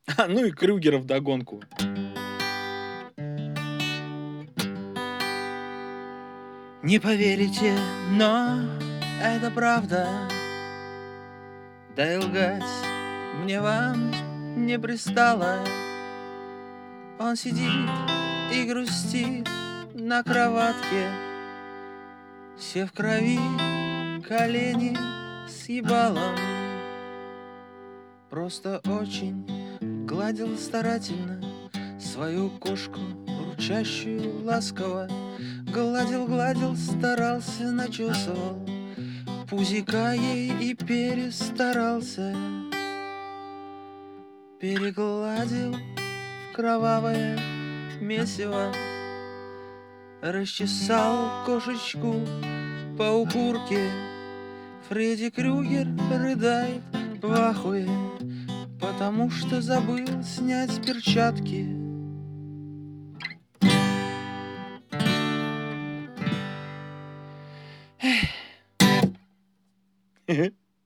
Ну и Крюгера вдогонку. Не поверите, но это правда. Да и лгать мне вам не пристало. Он сидит и грустит на кроватке, все в крови, колени с ебалом. Просто очень гладил старательно свою кошку, ручащую ласково. Гладил, гладил, старался, начесывал пузика ей и перестарался. Перегладил в кровавое месиво, расчесал кошечку по укурке. Фредди Крюгер рыдает в ахуе, потому что забыл снять перчатки.